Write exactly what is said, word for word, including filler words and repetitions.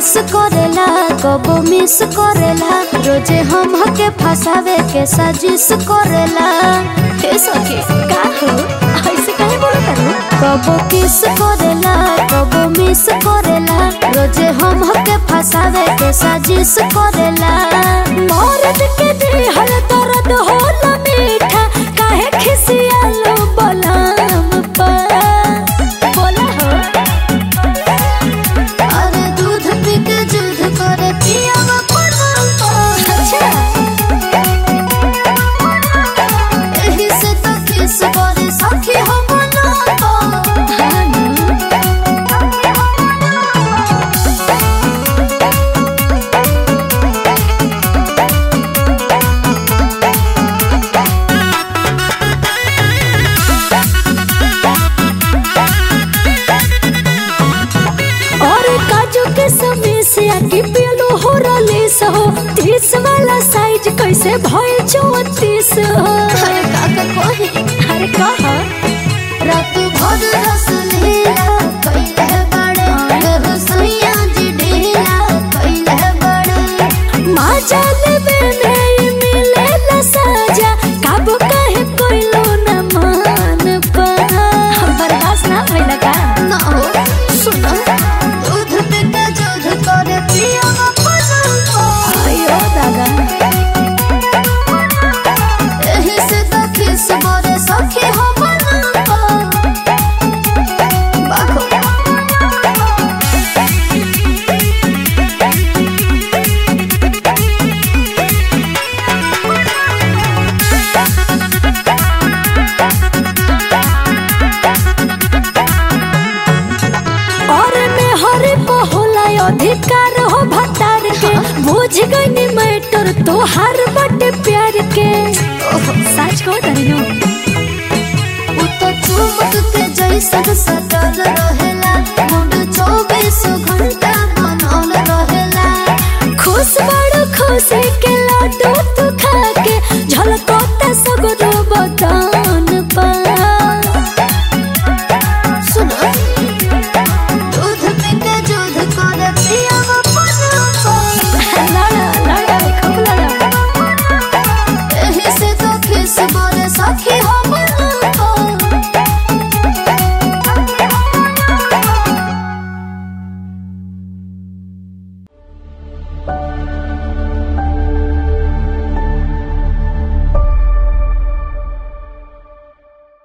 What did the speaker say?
किस करेला कबो मिस करेला रोजे हम के फसावे के साजिश करेला। हे सखी का हो ऐसे काहे बोलत हो? कबो किस करेला कबो मिस करेला रोजे हम के फसावे के साजिश करेला। मर्द के दिहल दर्द होला मीठा काहे खिसियालो बलाम पर बोला हो। अरे दूध पी के जुद करे पियावा पलम पर। अच्छा एही से तो किस करे सखी हो बलाम पर। की पियलो हो रलीस हो तीस वाला साइज कैसे भइल चौतीस हो। अरे काका कोही अरे कहा रात भर रस लीला कइले बड़े रसोइया जी ढीला कइले बड़े। माँ जाने में नहीं मिले ला साजा काबू काहे कोइलो न मान पा। हम बर्दाश्त ना भइल का ना हो। सुनो दूध पे के दूध करे पियावा पलम पर। आयो दादा एही से तो किस मोरे सखी हो बलम पर। बाखो और में हरे को होला अधिकार हो भतार के। बुझ गई मैटर तोहार बटे प्यार के। सच को डरियो उ तो चुमक के जैसन सटल रहेला मुंड चौबीस घंटा बनल रहेला। खुश बड़ खुशी